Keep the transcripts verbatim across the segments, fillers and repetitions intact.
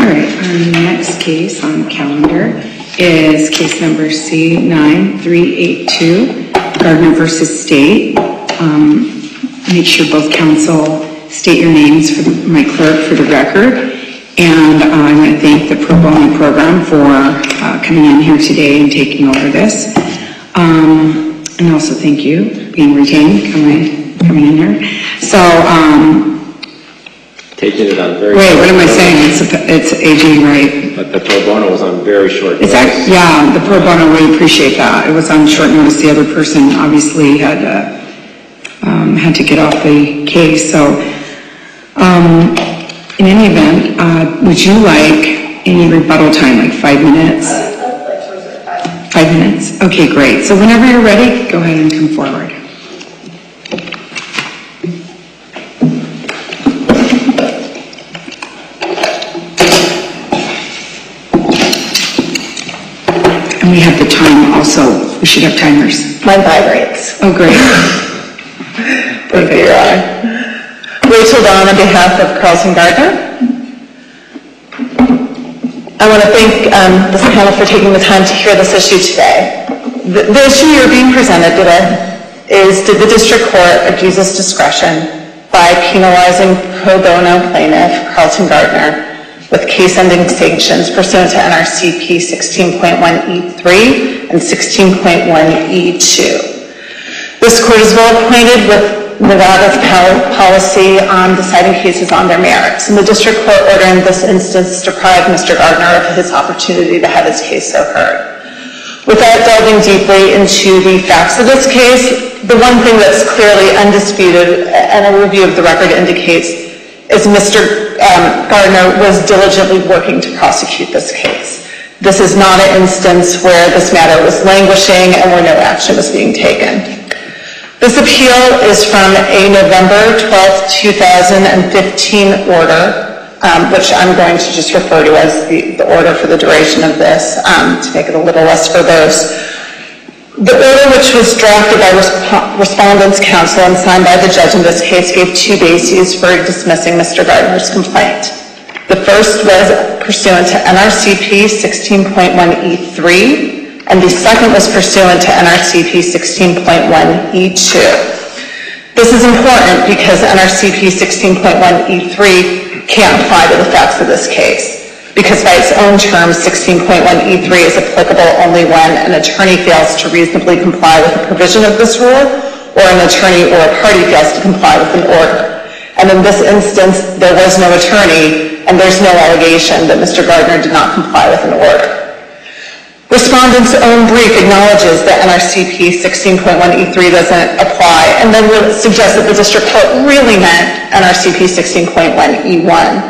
All right, our next case on the calendar is case number C nine three eight two, Gardner versus State. Um, make sure both counsel state your names for the, my clerk for the record. And uh, I want to thank the Pro Bono program for uh, coming in here today and taking over this. Um, and also thank you being retained, coming, coming in here. So, um, taking it on very wait, what am I notice. saying? It's, a, it's A G, right? But the Pro Bono was on very short notice. Is that, yeah, the Pro Bono, we appreciate that. It was on short notice. The other person obviously had uh, um, had to get off the case. So, um, in any event, uh, would you like any rebuttal time, like five minutes? Five minutes? Okay, great. So whenever you're ready, go ahead and come forward. And we have the time also. We should have timers. Mine vibrates. Oh, great. Thank you, Your Honor. Rachel Dawn on behalf of Carlton Gardner. I want to thank um, this panel for taking the time to hear this issue today. The, the issue you're being presented today is, did the district court abuse its discretion by penalizing pro bono plaintiff Carlton Gardner with case-ending sanctions pursuant to N R C P sixteen point one E three and sixteen point one E two. This court is well acquainted with Nevada's policy on deciding cases on their merits, and the district court order in this instance deprived Mister Gardner of his opportunity to have his case so heard. Without delving deeply into the facts of this case, the one thing that's clearly undisputed, and a review of the record indicates, is Mister Um, Gardner was diligently working to prosecute this case. This is not an instance where this matter was languishing and where no action was being taken. This appeal is from a November twelfth, two thousand fifteen order, um, which I'm going to just refer to as the, the order for the duration of this, um, to make it a little less verbose. The order, which was drafted by resp- Respondents' Counsel and signed by the judge in this case, gave two bases for dismissing Mister Gardner's complaint. The first was pursuant to N R C P sixteen point one E three, and the second was pursuant to N R C P sixteen point one E two. This is important because N R C P sixteen point one E three can't apply to the facts of this case, because by its own terms, sixteen point one E three is applicable only when an attorney fails to reasonably comply with a provision of this rule, or an attorney or a party fails to comply with an order. And in this instance, there was no attorney, and there's no allegation that Mister Gardner did not comply with an order. Respondent's own brief acknowledges that N R C P sixteen point one E three doesn't apply, and then suggests that the district court really meant N R C P sixteen point one E one.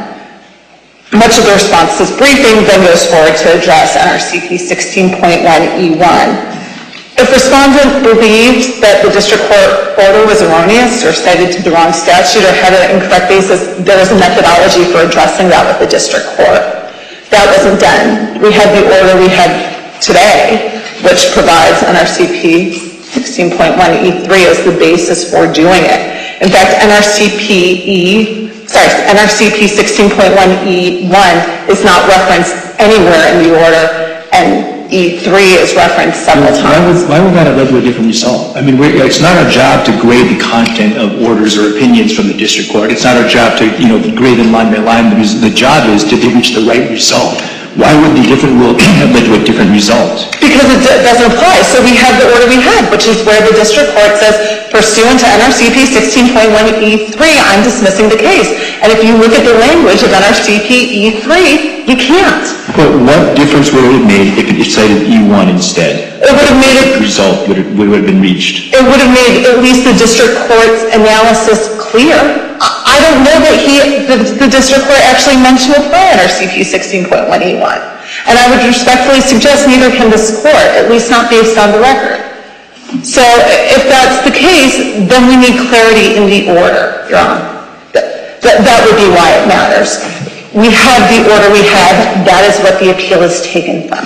Much of the response to this briefing then goes forward to address N R C P sixteen point one E one. If respondent believed that the district court order was erroneous or cited to the wrong statute or had an incorrect basis, there was a methodology for addressing that with the district court. That wasn't done. We had the order we had today, which provides N R C P sixteen point one E three as the basis for doing it. In fact, N R C P E, sorry, N R C P sixteen point one E one is not referenced anywhere in the order, and E three is referenced several why times. Would, why would that have led to a different result? I mean, we're, it's not our job to grade the content of orders or opinions from the district court. It's not our job to, you know, grade them line by line. The job is to reach the right result. Why would the different rule have led to a different result? Because it d- doesn't apply. So we have the order we had, which is where the district court says, pursuant to N R C P sixteen point one E three, I'm dismissing the case. And if you look at the language of N R C P E three, you can't. But what difference would it have made if it cited E one instead? It would have made it... The result would have, would have been reached. It would have made at least the district court's analysis clear. I don't know that he, the, the district court actually meant to apply N R C P sixteen point one E one. And I would respectfully suggest neither can this court, at least not based on the record. So if that's the case, then we need clarity in the order, Your Honor. That, that, that would be why it matters. We have the order we have. That is what the appeal is taken from.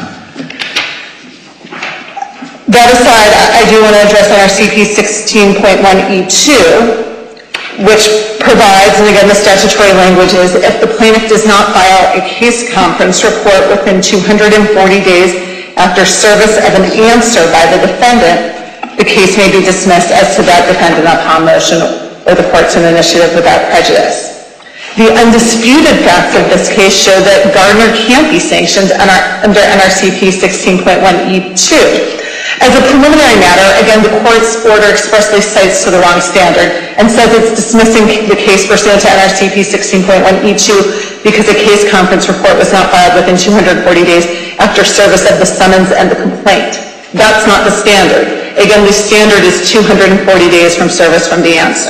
That aside, I do want to address N R C P sixteen point one E two, which provides, and again the statutory language is, if the plaintiff does not file a case conference report within two hundred forty days after service of an answer by the defendant, the case may be dismissed as to that defendant upon motion or the court's an initiative without prejudice. The undisputed facts of this case show that Gardner can't be sanctioned under N R C P sixteen point one E two. As a preliminary matter, again, the court's order expressly cites to the wrong standard and says it's dismissing the case pursuant to N R C P sixteen point one E two because a case conference report was not filed within two hundred forty days after service of the summons and the complaint. That's not the standard. Again, the standard is two hundred forty days from service from the answer.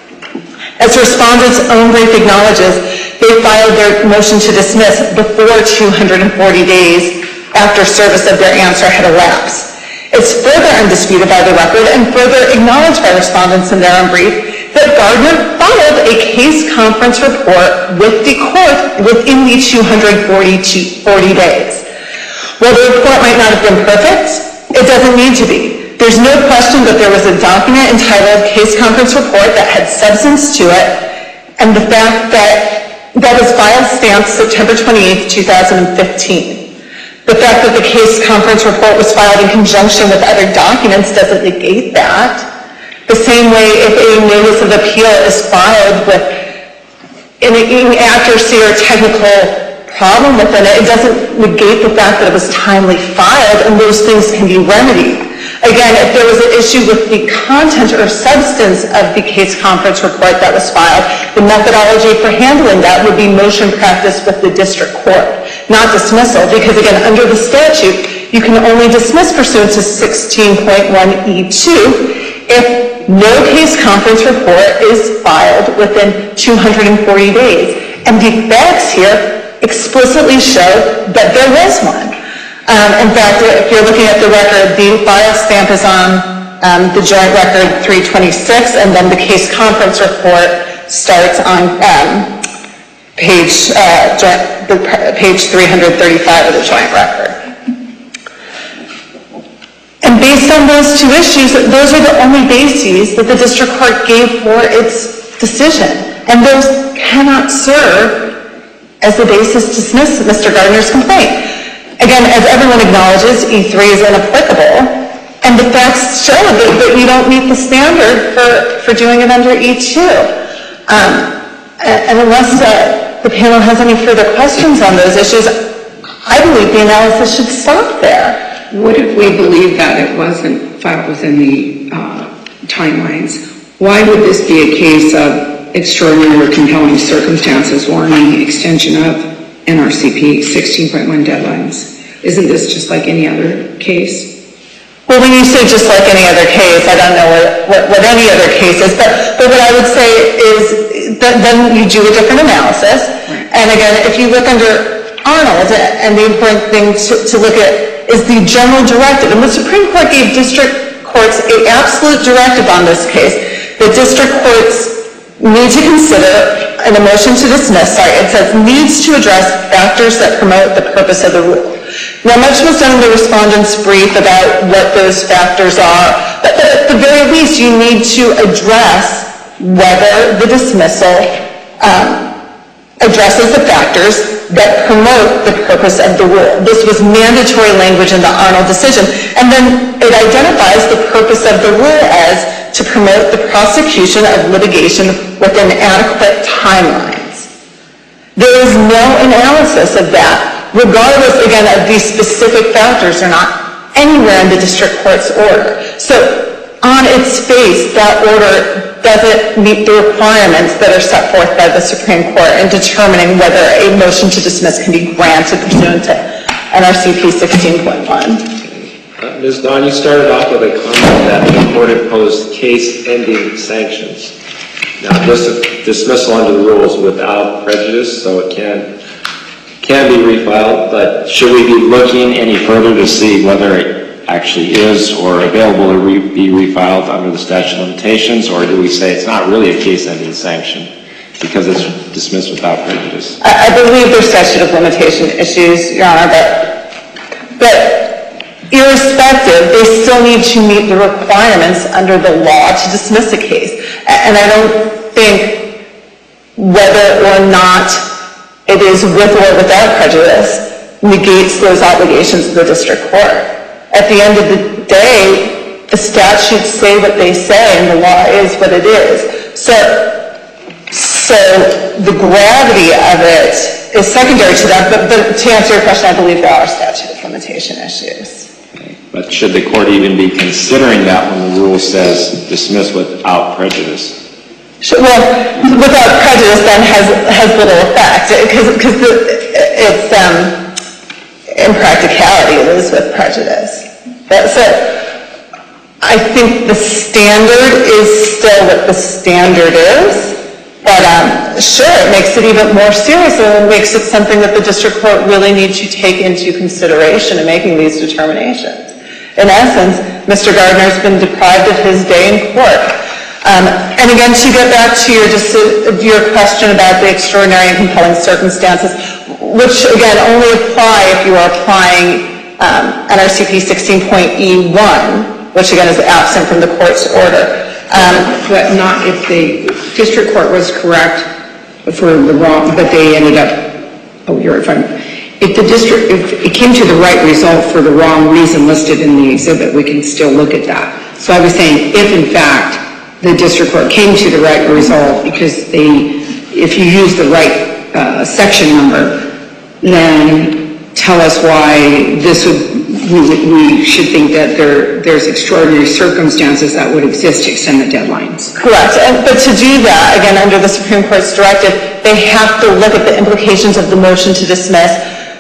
As respondents' own brief acknowledges, they filed their motion to dismiss before two hundred forty days after service of their answer had elapsed. It's further undisputed by the record and further acknowledged by respondents in their own brief that Gardner filed a case conference report with the court within the two hundred forty days. While the report might not have been perfect, it doesn't need to be. There's no question that there was a document entitled Case Conference Report that had substance to it, and the fact that that was filed stamped September twenty-eighth, two thousand fifteen. The fact that the case conference report was filed in conjunction with other documents doesn't negate that. The same way if a notice of appeal is filed with an inaccuracy or technical problem within it, it doesn't negate the fact that it was timely filed and those things can be remedied. Again, if there was an issue with the content or substance of the case conference report that was filed, the methodology for handling that would be motion practice with the district court, not dismissal, because again, under the statute, you can only dismiss pursuant to sixteen point one E two if no case conference report is filed within two hundred forty days. And the facts here explicitly show that there was one. Um, in fact, if you're looking at the record, the file stamp is on um, the joint record three twenty-six, and then the case conference report starts on um, page uh, joint, page three thirty-five of the joint record. And based on those two issues, those are the only bases that the district court gave for its decision, and those cannot serve as the basis to dismiss Mister Gardner's complaint. Again, as everyone acknowledges, E three is inapplicable, and the facts show that, that you don't meet the standard for, for doing it under E two. Um, and, and unless uh, the panel has any further questions on those issues, I believe the analysis should stop there. What if we believe that it wasn't filed within the uh, timelines? Why would this be a case of extraordinary or compelling circumstances warranting extension of N R C P sixteen point one deadlines? Isn't this just like any other case? Well, when you say just like any other case, I don't know what, what, what any other case is, but, but what I would say is that then you do a different analysis. Right. And again, if you look under Arnold, and the important thing to, to look at is the general directive. And the Supreme Court gave district courts an absolute directive on this case. The district courts need to consider in a motion to dismiss, sorry, it says needs to address factors that promote the purpose of the rule. Now, much was done in the respondent's brief about what those factors are, but at the very least, you need to address whether the dismissal um, addresses the factors that promote the purpose of the rule. This was mandatory language in the Arnold decision, and then it identifies the purpose of the rule as to promote the prosecution of litigation within adequate timelines. There is no analysis of that, regardless, again, of these specific factors are not anywhere in the district court's order. So, on its face, that order doesn't meet the requirements that are set forth by the Supreme Court in determining whether a motion to dismiss can be granted pursuant to N R C P sixteen point one. Uh, Miz Dawn, you started off with a comment that the court imposed case-ending sanctions. Now, this dismissal under the rules without prejudice, so it can can be refiled, but should we be looking any further to see whether it actually is or available to re be refiled under the statute of limitations, or do we say it's not really a case-ending sanction because it's dismissed without prejudice? I, I believe there's statute of limitation issues, Your Honor, but, but irrespective, they still need to meet the requirements under the law to dismiss a case. And I don't think whether or not it is with or without prejudice negates those obligations of the district court. At the end of the day, the statutes say what they say and the law is what it is. So, so the gravity of it is secondary to that, but, but to answer your question, I believe there are statute of limitation issues. But should the court even be considering that when the rule says dismiss without prejudice? Well, without prejudice then has has little effect because it's um, in practicality it is with prejudice. But so I think the standard is still what the standard is, but um, sure, it makes it even more serious and it makes it something that the district court really needs to take into consideration in making these determinations. In essence, Mister Gardner's been deprived of his day in court. Um, and again, to get back to your, just your question about the extraordinary and compelling circumstances, which again only apply if you are applying um, N R C P sixteen point E one, which again is absent from the court's order. Um, but not if the district court was correct for the wrong, but they ended up, oh, you're fine. If the district, if it came to the right result for the wrong reason listed in the exhibit, we can still look at that. So I was saying, if in fact the district court came to the right result because they, if you use the right uh, section number, then tell us why this would, we, we should think that there, there's extraordinary circumstances that would exist to extend the deadlines. Correct. And, but to do that, again, under the Supreme Court's directive, they have to look at the implications of the motion to dismiss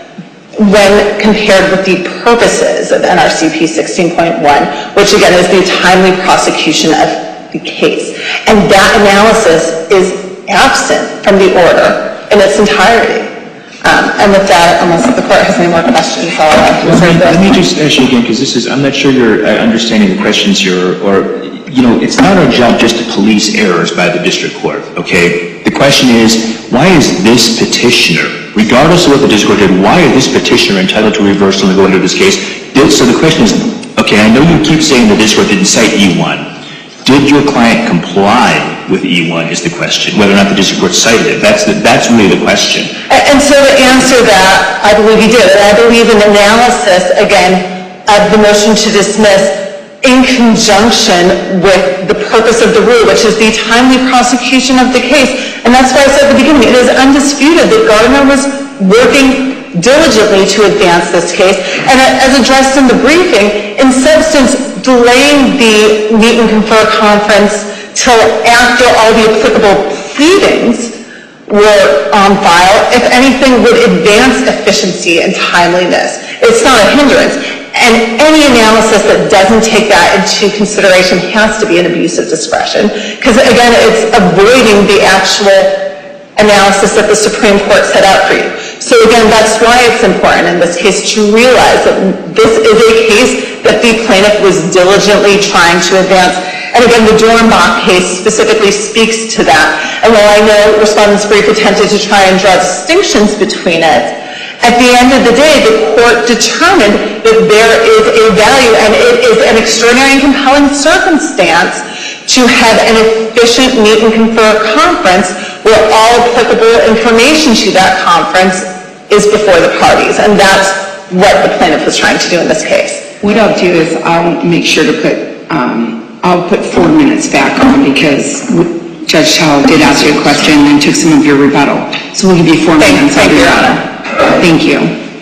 when compared with the purposes of N R C P sixteen point one, which again is the timely prosecution of the case. And that analysis is absent from the order in its entirety. Um, and with that, unless the court has any more questions, I'll reserve this. Let me just ask you again, because this is, I'm not sure you're uh, understanding the questions here, or, you know, it's not our job just to police errors by the district court, okay? The question is, why is this petitioner, regardless of what the district court did, why is this petitioner entitled to reversal and go into this case? So the question is, okay, I know you keep saying the district court didn't cite E one. Did your client comply with E one is the question, whether or not the district court cited it. That's, the, that's really the question. And, and so to answer that, I believe he did. And I believe an analysis, again, of the motion to dismiss in conjunction with the purpose of the rule, which is the timely prosecution of the case. And that's why I said at the beginning, it is undisputed that Gardner was working diligently to advance this case. And as addressed in the briefing, in substance, delaying the meet and confer conference till after all the applicable pleadings were on file, if anything, would advance efficiency and timeliness. It's not a hindrance. And any analysis that doesn't take that into consideration has to be an abuse of discretion. Because again, it's avoiding the actual analysis that the Supreme Court set out for you. So again, that's why it's important in this case to realize that this is a case that the plaintiff was diligently trying to advance. And again, the Dornbach case specifically speaks to that. And while I know respondents' brief attempted to try and draw distinctions between it, at the end of the day, the court determined that there is a value and it is an extraordinary and compelling circumstance to have an efficient meet and confer conference where all applicable information to that conference is before the parties. And that's what the plaintiff was trying to do in this case. What I'll do is I'll make sure to put, um, I'll put four minutes back on because Judge Chow did ask you a question and took some of your rebuttal. So we'll give you four Thank, minutes. Thank you, Your Honor. Thank you.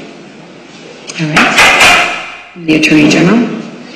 All right. The Attorney General.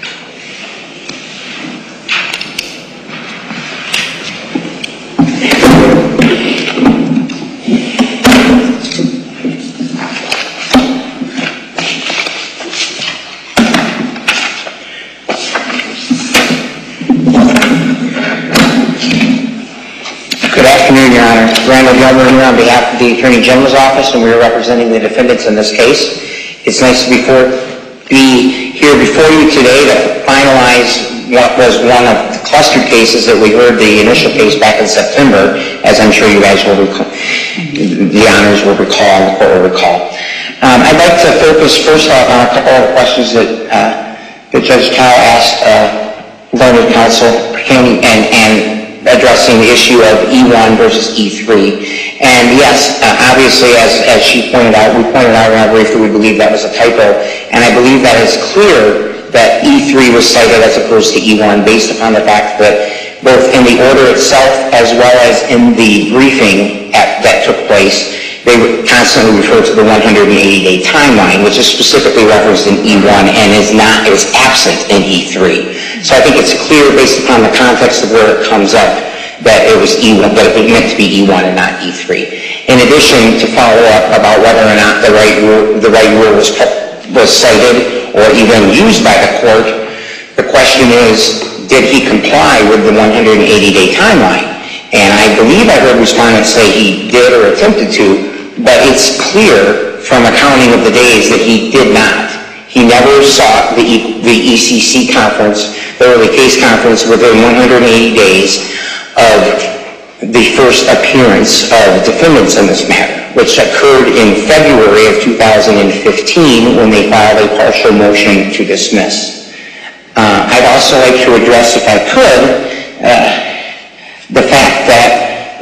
Good afternoon, Your Honor. Randall Governor on behalf of the Attorney General's Office, and we are representing the defendants in this case. It's nice to be, for, be here before you today to finalize what was one of the clustered cases that we heard the initial case back in September, as I'm sure you guys will recall, the honors will recall, and the court will recall. Um, I'd like to focus first off on a couple of questions that, uh, that Judge Chow asked uh, learned counsel and, and addressing the issue of E one versus E three. And yes, uh, obviously, as, as she pointed out, we pointed out in our brief that we believe that was a typo, and I believe that is clear that E three was cited as opposed to E one based upon the fact that both in the order itself as well as in the briefing at, that took place, they would constantly refer to the one hundred eighty day timeline, which is specifically referenced in E one and is not, is absent in E three. So I think it's clear based upon the context of where it comes up that it was E one, that it was meant to be E one and not E three. In addition, to follow up about whether or not the right rule, the right rule was, was cited or even used by the court, the question is, did he comply with the one hundred eighty day timeline? And I believe I heard respondents say he did or attempted to, but it's clear from a counting of the days that he did not. He never sought the, e, the E C C conference, the early case conference, within one hundred eighty days of the first appearance of defendants in this matter, which occurred in February of two thousand fifteen when they filed a partial motion to dismiss. Uh, I'd also like to address, if I could, uh, the fact that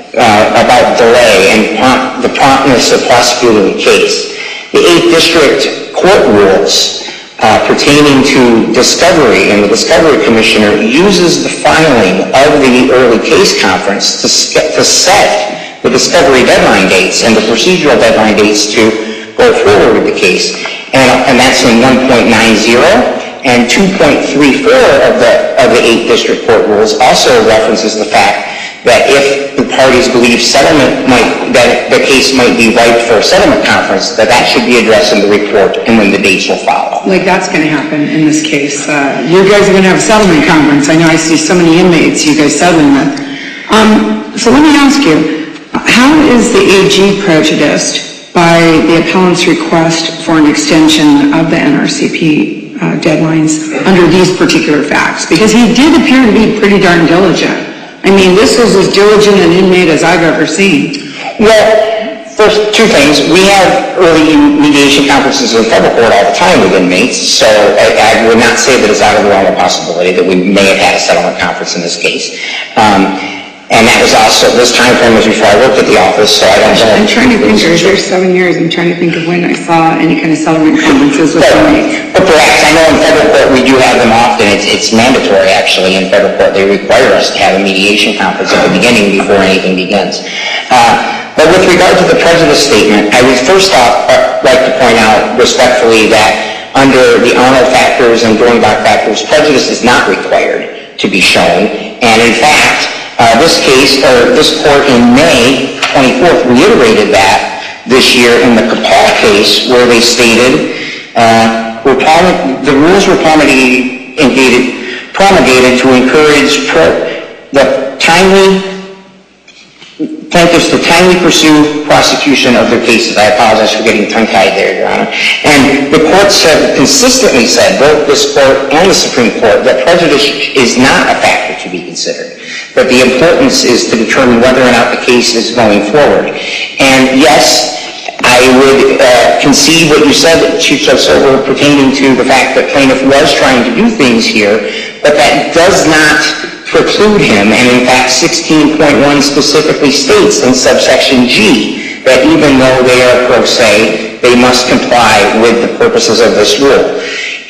uh, about delay and prompt, the promptness of prosecuting the case. The eighth District Court rules uh, pertaining to discovery, and the Discovery Commissioner uses the filing of the early case conference to, to set the discovery deadline dates and the procedural deadline dates to go forward with the case. And, and that's in one point nine zero. And two point three four of the, of the eighth District Court rules also references the fact that if the parties believe settlement might, that the case might be ripe for a settlement conference, that that should be addressed in the report and when the dates will follow. Like that's going to happen in this case. Uh, you guys are going to have a settlement conference. I know I see so many inmates you guys settling with. Um, so let me ask you, how is the A G prejudiced by the appellant's request for an extension of the N R C P Uh, deadlines under these particular facts? Because he did appear to be pretty darn diligent. I mean, this was as diligent an inmate as I've ever seen. Well, first, two things. We have early mediation conferences in federal court all the time with inmates, so I, I would not say that it's out of the realm of possibility that we may have had a settlement conference in this case. Um, And that was also, this time frame was before I worked at the office, so I don't know. I'm trying to think, there's seven years, I'm trying to think of when I saw any kind of settlement conferences with inmates. But perhaps, I know in federal court we do have them often. It's, it's mandatory, actually, in federal court. They require us to have a mediation conference at the beginning before anything begins. Uh, but with regard to the prejudice statement, I would first off like to point out respectfully that under the Arnold factors and Dornbach factors, prejudice is not required to be shown. And in fact, Uh, this case, or this court in May twenty-fourth reiterated that this year in the Capal case, where they stated uh, were the rules were promulgated, promulgated to encourage pro- the timely plaintiffs to timely pursue prosecution of their cases. I apologize for getting tongue-tied there, Your Honor. And the court said, consistently said, both this court and the Supreme Court, that prejudice is not a factor to be considered. But the importance is to determine whether or not the case is going forward. And yes, I would uh, concede what you said, Chief Judge Silver, pertaining to the fact that plaintiff was trying to do things here, but that does not preclude him, and in fact sixteen point one specifically states in subsection G that even though they are pro se, they must comply with the purposes of this rule.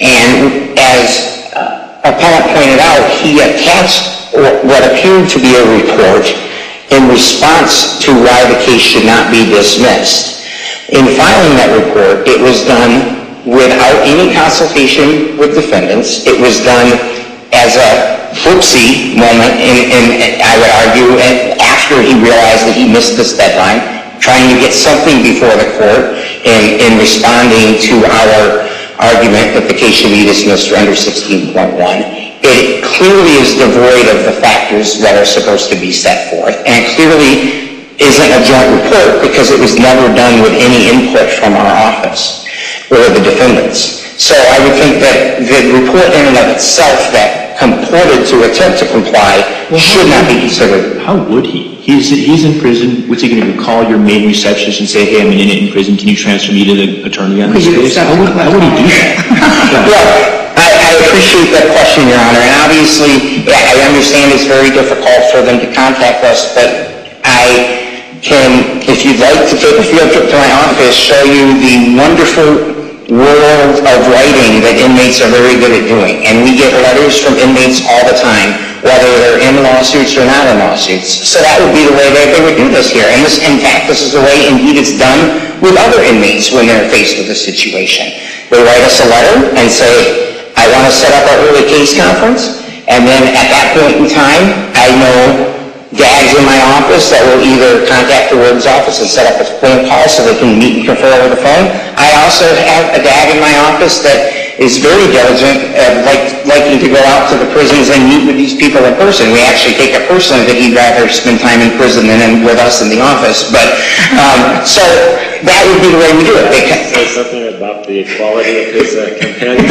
And as uh, appellant pointed out, he attached what appeared to be a report in response to why the case should not be dismissed. In filing that report, it was done without any consultation with defendants. It was done as a whoopsie moment, and, and, and I would argue, and after he realized that he missed this deadline, trying to get something before the court in, in responding to our argument that the case should be dismissed under sixteen point one. It clearly is devoid of the factors that are supposed to be set forth, and clearly isn't a joint report because it was never done with any input from our office or the defendants. So I would think that the report in and of itself that comported to attempt to comply well, should not be considered. How would he? He's, he's in prison. What's he going to do? Call your main receptionist and say, hey, I'm in it in prison. Can you transfer me to the attorney on this case? How would, how would he do that? Well, I, I I appreciate that question, Your Honor, and obviously, I understand it's very difficult for them to contact us, but I can, if you'd like to take a field trip to my office, show you the wonderful world of writing that inmates are very good at doing. And we get letters from inmates all the time, whether they're in lawsuits or not in lawsuits. So that would be the way that they would do this here. And this, in fact, this is the way, indeed, it's done with other inmates when they're faced with a situation. They write us a letter and say, I want to set up our early case conference, and then at that point in time, I know dads in my office that will either contact the warden's office and set up a phone call so they can meet and confer over the phone. I also have a dad in my office that is very diligent, uh, like, liking to go out to the prisons and meet with these people in person. We actually take it personally that he'd rather spend time in prison than in, with us in the office. But, um, so that would be the way we do it. They can say something about the equality of his uh, companions.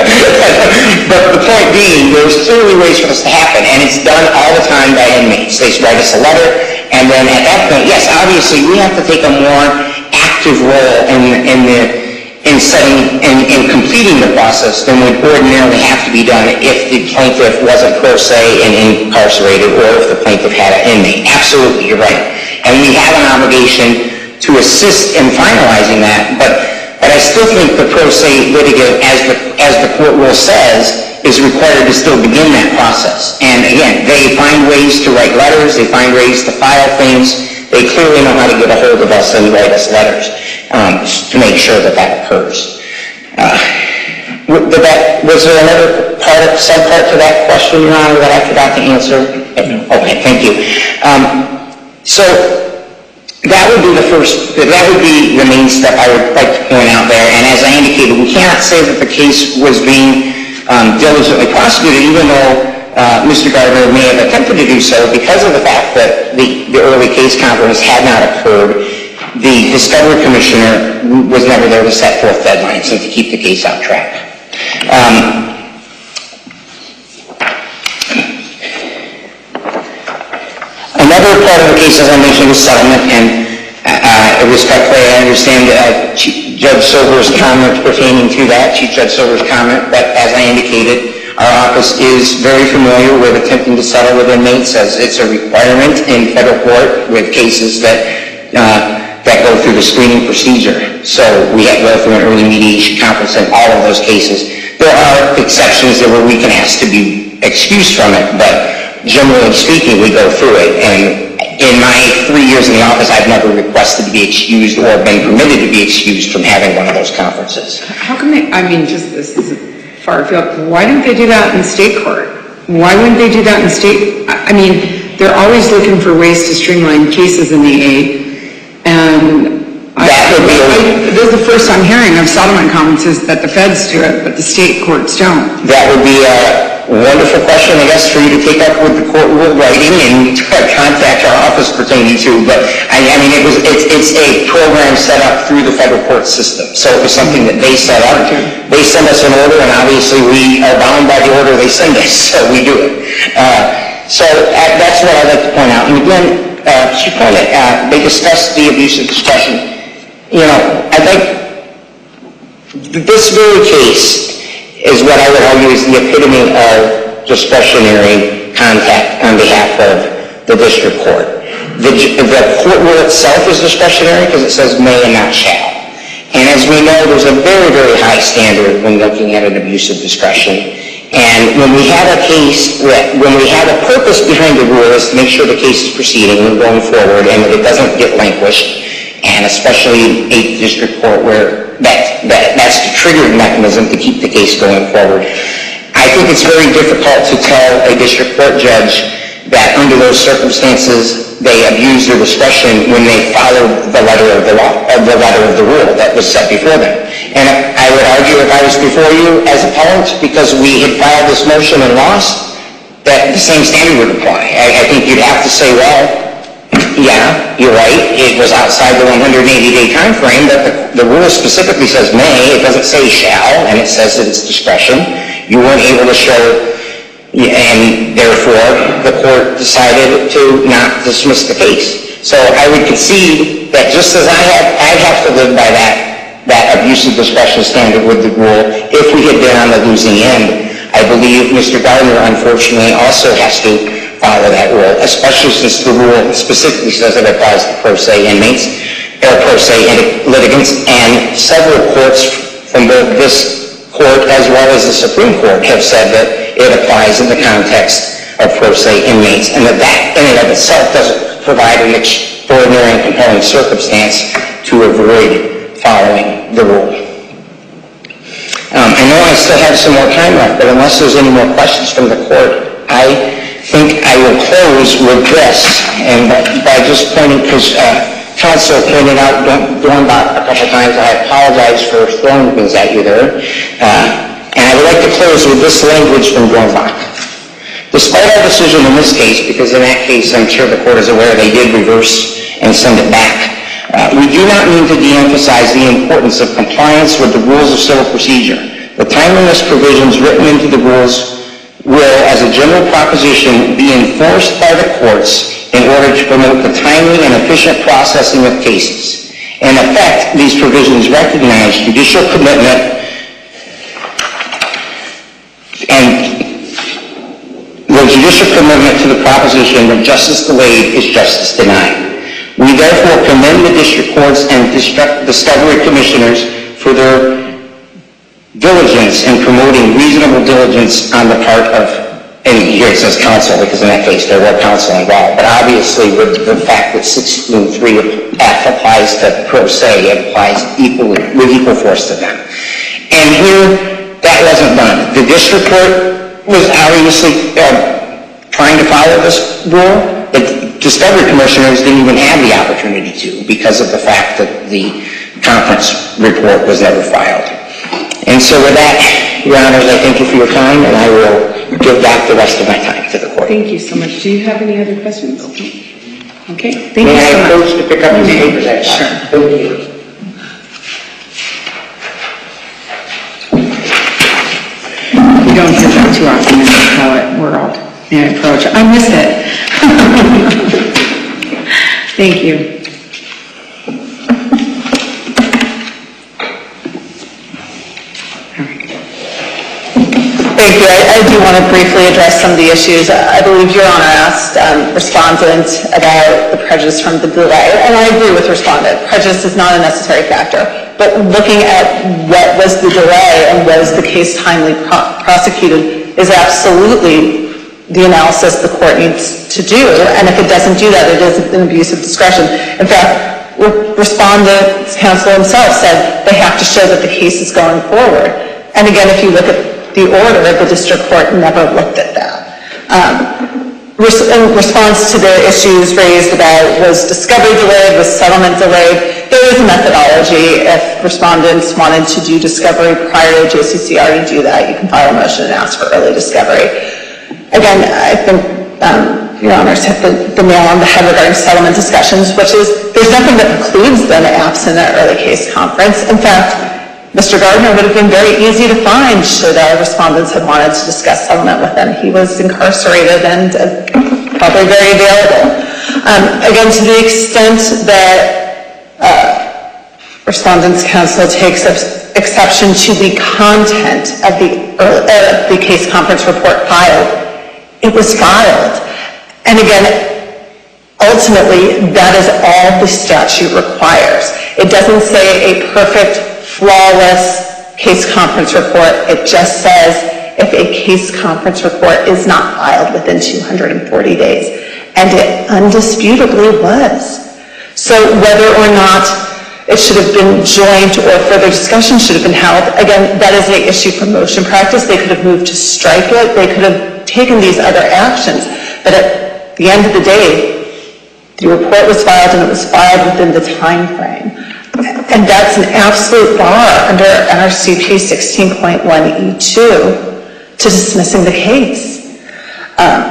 But the point being, there's clearly ways for this to happen, and it's done all the time by inmates. They write us a letter, and then at that point, yes, obviously, we have to take a more active role in, in the in setting and in, in completing the process than would ordinarily have to be done if the plaintiff wasn't pro se and incarcerated, or if the plaintiff had an inmate. Absolutely, you're right. And we have an obligation to assist in finalizing that, but but I still think the pro se litigant, as the as the court rule says, is required to still begin that process. And again, they find ways to write letters, they find ways to file things. They clearly know how to get a hold of us and write us letters um, to make sure that that occurs. Uh, that, was there another part of, subpart to that question, Your Honor, that I forgot to answer? Okay, thank you. Um, so that would be the first, that would be the main step I would like to point out there. And as I indicated, we cannot say that the case was being um, diligently prosecuted, even though Uh, Mister Gardner may have attempted to do so because of the fact that the, the early case conference had not occurred. The Discovery Commissioner was never there to set forth deadlines and to keep the case on track. Um, another part of the case, as I mentioned, was settlement, and uh, respectfully, I understand uh, Judge Silver's comment pertaining to that, Chief Judge Silver's comment, but as I indicated, our office is very familiar with attempting to settle with inmates, as it's a requirement in federal court with cases that uh, that go through the screening procedure. So we have to go through an early mediation conference in all of those cases. There are exceptions where we can ask to be excused from it, but generally speaking, we go through it. And in my three years in the office, I've never requested to be excused or been permitted to be excused from having one of those conferences. How come they, I mean, just this is a far afield, why didn't they do that in state court? Why wouldn't they do that in state? I mean, they're always looking for ways to streamline cases in the A. And I, I, this is the first I'm hearing of settlement conferences that the feds do it, but the state courts don't. That would be a wonderful question, I guess, for you to take up with the court rule writing and contact our office pertaining to. But I, I mean, it was it's, it's a program set up through the federal court system, so it was something that they set up. They send us an order, and obviously we are bound by the order they send us, so we do it. Uh, so uh, that's what I'd like to point out. And again, uh, she pointed out, they discussed the abuse of discretion. You know, I think this very case is what I would argue is the epitome of discretionary contact on behalf of the district court. The, the court rule itself is discretionary because it says may and not shall. And as we know, there's a very, very high standard when looking at an abuse of discretion. And when we have a case, when we have a purpose behind the rule is to make sure the case is proceeding and going forward and that it doesn't get languished, and especially a district court where that, that that's the triggering mechanism to keep the case going forward. I think it's very difficult to tell a district court judge that under those circumstances they abused their discretion when they followed the letter of the law, of the letter of the rule that was set before them. And I would argue if I was before you as appellant, because we had filed this motion and lost, that the same standard would apply. I, I think you'd have to say, well, yeah, you're right. It was outside the one hundred eighty day time frame, but the, the rule specifically says may. It doesn't say shall, and it says that it's discretion. You weren't able to show, and therefore the court decided to not dismiss the case. So I would concede that just as I have, I have to live by that that abuse of discretion standard with the rule if we had been on the losing end. I believe Mister Gardner, unfortunately, also has to follow that rule, especially since the rule specifically says it applies to pro se inmates, or pro se litigants, and several courts from both this court as well as the Supreme Court have said that it applies in the context of pro se inmates, and that that in and of itself doesn't provide an extraordinary and compelling circumstance to avoid following the rule. Um, I know I still have some more time left, but unless there's any more questions from the court, I think I will close with this, and by just pointing, because uh, counsel pointed out Dornbach a couple times, I apologize for throwing things at you there, uh, and I would like to close with this language from Dornbach. Despite our decision in this case, because in that case I'm sure the court is aware they did reverse and send it back, Uh, we do not mean to de-emphasize the importance of compliance with the rules of civil procedure. The timeliness provisions written into the rules will, as a general proposition, be enforced by the courts in order to promote the timely and efficient processing of cases. In effect, these provisions recognize judicial commitment and the judicial commitment to the proposition that justice delayed is justice denied. We therefore commend the district courts and discovery commissioners for their diligence in promoting reasonable diligence on the part of, and here it says counsel, because in that case there were counsel involved, but obviously with the fact that sixteen three F applies to pro se, it applies equally, with equal force to them. And here, that wasn't done. The district court was obviously uh, trying to follow this rule, but discovery commissioners didn't even have the opportunity to because of the fact that the conference report was never filed. And so with that, Your Honors, I thank you for your time, and I will give back the rest of my time to the court. Thank you so much. Do you have any other questions? Okay, thank May you I so approach much. to pick up these papers? I Sure. Thank you. You don't hear that too often in the appellate world. May I approach? I miss it. Thank you. Thank you. I, I do want to briefly address some of the issues. I believe Your Honor asked um, respondent about the prejudice from the delay, and I agree with respondent. Prejudice is not a necessary factor, but looking at what was the delay and was the case timely pro- prosecuted is absolutely the analysis the court needs to do, and if it doesn't do that, it is an abuse of discretion. In fact, respondent's counsel himself said they have to show that the case is going forward. And again, if you look at the order, the district court never looked at that. Um, in response to the issues raised about was discovery delayed, was settlement delayed, there is a methodology. If respondents wanted to do discovery prior to J C C R to do that, you can file a motion and ask for early discovery. Again, I think um, Your Honors hit the, the nail on the head regarding settlement discussions, which is there's nothing that precludes them absent an early case conference. In fact, Mister Gardner would have been very easy to find should our respondents have wanted to discuss settlement with him. He was incarcerated and uh, probably very available. Um, again, to the extent that uh, respondents' counsel takes exception to the content of the, uh, the case conference report filed, it was filed. And again, ultimately, that is all the statute requires. It doesn't say a perfect, flawless case conference report. It just says if a case conference report is not filed within two hundred forty days. And it undisputably was. So whether or not it should have been joint or further discussion should have been held, again, that is an issue for motion practice. They could have moved to strike it. They could have taken these other actions. But at the end of the day, the report was filed and it was filed within the time frame. And that's an absolute bar under N R C P sixteen point one E two to dismissing the case. Um,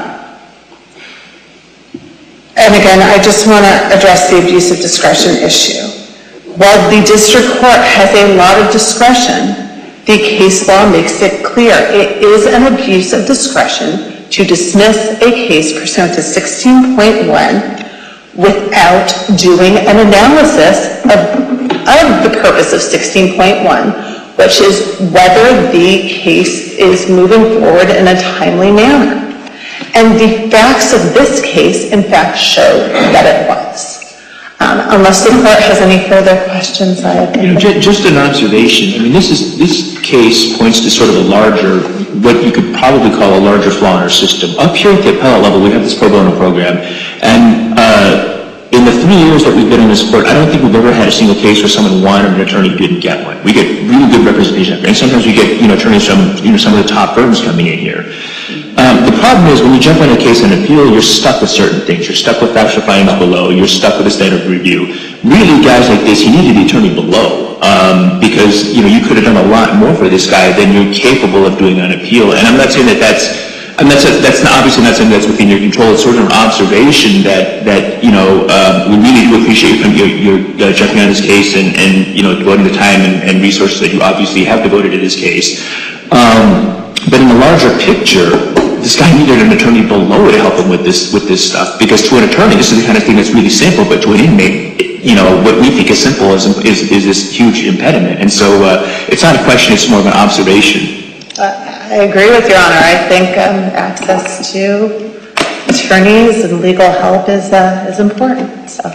and again, I just want to address the abuse of discretion issue. While the district court has a lot of discretion, the case law makes it clear it is an abuse of discretion to dismiss a case pursuant to sixteen point one without doing an analysis of, of the purpose of sixteen point one, which is whether the case is moving forward in a timely manner. And the facts of this case, in fact, show that it was. Um, unless the court has any further questions, I have... You know, ju- just an observation. I mean, this is this case points to sort of a larger, what you could probably call a larger flaw in our system. Up here at the appellate level, we have this pro bono program, and uh, in the three years that we've been in this court, I don't think we've ever had a single case where someone wanted an attorney who didn't get one. We get really good representation, and sometimes we get, you know, attorneys from, you know, some of the top firms coming in here. Um, the problem is when you jump on a case on appeal, you're stuck with certain things. You're stuck with factual findings below. You're stuck with a standard of review. Really, guys like this, you needed the attorney below um, because, you know, you could have done a lot more for this guy than you're capable of doing on appeal. And I'm not saying that that's, and that's, a, that's not, obviously not something that's within your control. It's sort of an observation that, that you know, um, we really do appreciate from your, your uh, jumping on this case and, and, you know, devoting the time and, and resources that you obviously have devoted to this case. Um, but in the larger picture, this guy needed an attorney below to help him with this with this stuff, because to an attorney, this is the kind of thing that's really simple, but to an inmate, you know, what we think is simple is is, is this huge impediment. And so uh, it's not a question; it's more of an observation. Uh, I agree with Your Honor. I think um, access to attorneys and legal help is uh, is important. So,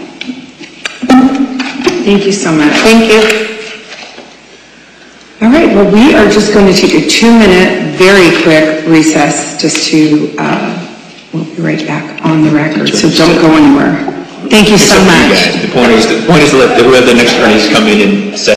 Thank you so much. thank you. All right, well, we are just going to take a two-minute, very quick recess just to, uh, we'll be right back on the record, so don't go anywhere. Thank you so much. The point is, the point is to let the, the next attorneys come in and set